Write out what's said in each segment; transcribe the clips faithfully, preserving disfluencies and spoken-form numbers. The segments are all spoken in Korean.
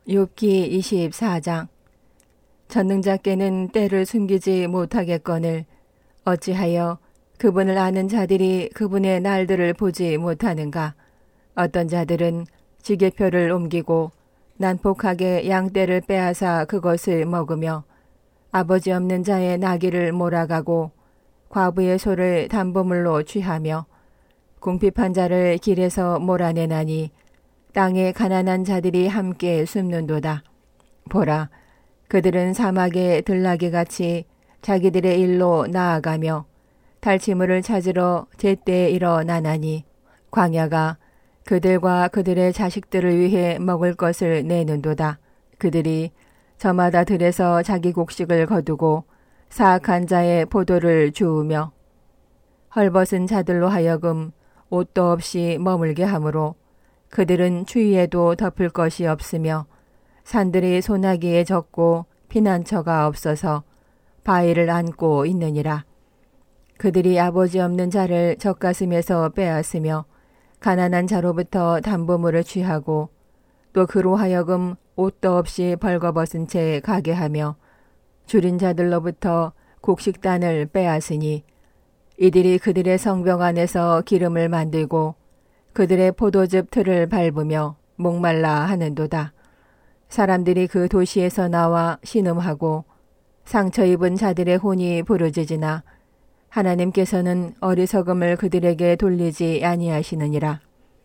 욥기 이십사 장. 전능자께는 때를 숨기지 못하겠거늘 어찌하여 그분을 아는 자들이 그분의 날들을 보지 못하는가. 어떤 자들은 지게표를 옮기고 난폭하게 양떼를 빼앗아 그것을 먹으며 아버지 없는 자의 나귀를 몰아가고 과부의 소를 담보물로 취하며 궁핍한 자를 길에서 몰아내나니 땅에 가난한 자들이 함께 숨는도다. 보라, 그들은 사막의 들나귀같이 자기들의 일로 나아가며 탈취물을 찾으러 제때에 일어나나니 광야가 그들과 그들의 자식들을 위해 먹을 것을 내는도다. 그들이 저마다 들에서 자기 곡식을 거두고 사악한 자의 포도를 주우며 헐벗은 자들로 하여금 옷도 없이 머물게 하므로 그들은 추위에도 덮을 것이 없으며 산들이 소나기에 젖고 피난처가 없어서 바위를 안고 있느니라. 그들이 아버지 없는 자를 젖가슴에서 빼앗으며 가난한 자로부터 담보물을 취하고 또 그로 하여금 옷도 없이 벌거벗은 채 가게 하며 줄인 자들로부터 곡식단을 빼앗으니 이들이 그들의 성벽 안에서 기름을 만들고 그들의 포도즙 틀을 밟으며 목말라 하는도다. 사람들이 그 도시에서 나와 신음하고 상처 입은 자들의 혼이 부르짖으나 하나님께서는 어리석음을 그들에게 돌리지 아니하시느니라.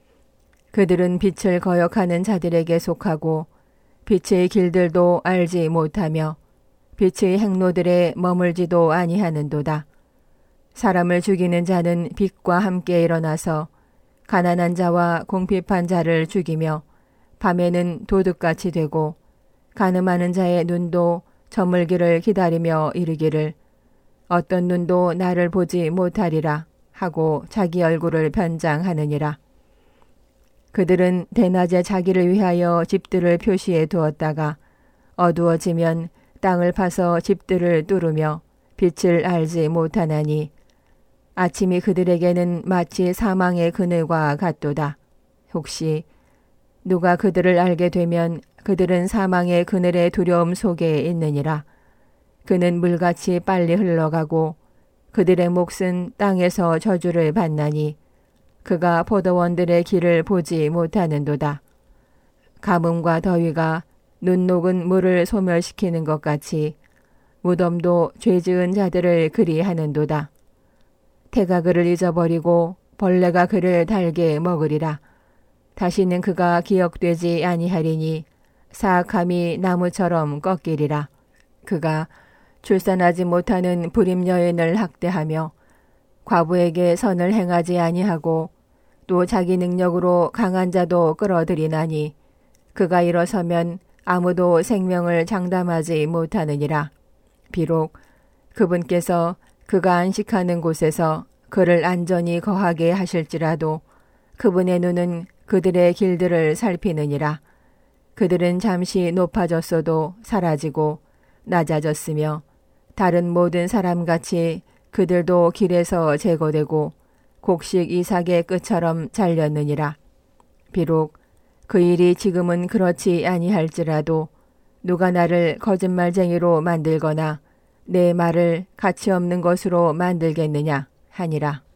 그들은 빛을 거역하는 자들에게 속하고 빛의 길들도 알지 못하며 빛의 행로들에 머물지도 아니하는도다. 사람을 죽이는 자는 빛과 함께 일어나서 가난한 자와 궁핍한 자를 죽이며 밤에는 도둑같이 되고 간음하는 자의 눈도 저물기를 기다리며 이르기를 어떤 눈도 나를 보지 못하리라 하고 자기 얼굴을 변장하느니라. 그들은 대낮에 자기를 위하여 집들을 표시해 두었다가 어두워지면 땅을 파서 집들을 뚫으며 빛을 알지 못하나니 아침이 그들에게는 마치 사망의 그늘과 같도다. 혹시 누가 그들을 알게 되면 그들은 사망의 그늘의 두려움 속에 있느니라. 그는 물같이 빨리 흘러가고 그들의 몫은 땅에서 저주를 받나니 그가 포도원들의 길을 보지 못하는도다. 가뭄과 더위가 눈 녹은 물을 소멸시키는 것 같이 무덤도 죄 지은 자들을 그리하는도다. 태가 그를 잊어버리고 벌레가 그를 달게 먹으리라. 다시는 그가 기억되지 아니하리니 사악함이 나무처럼 꺾이리라. 그가 출산하지 못하는 불임 여인을 학대하며 과부에게 선을 행하지 아니하고 또 자기 능력으로 강한 자도 끌어들이나니 그가 일어서면 아무도 생명을 장담하지 못하느니라. 비록 그분께서 그가 안식하는 곳에서 그를 안전히 거하게 하실지라도 그분의 눈은 그들의 길들을 살피느니라. 그들은 잠시 높아졌어도 사라지고 낮아졌으며 다른 모든 사람같이 그들도 길에서 제거되고 곡식 이삭의 끝처럼 잘렸느니라. 비록 그 일이 지금은 그렇지 아니할지라도 누가 나를 거짓말쟁이로 만들거나 내 말을 가치 없는 것으로 만들겠느냐 하니라.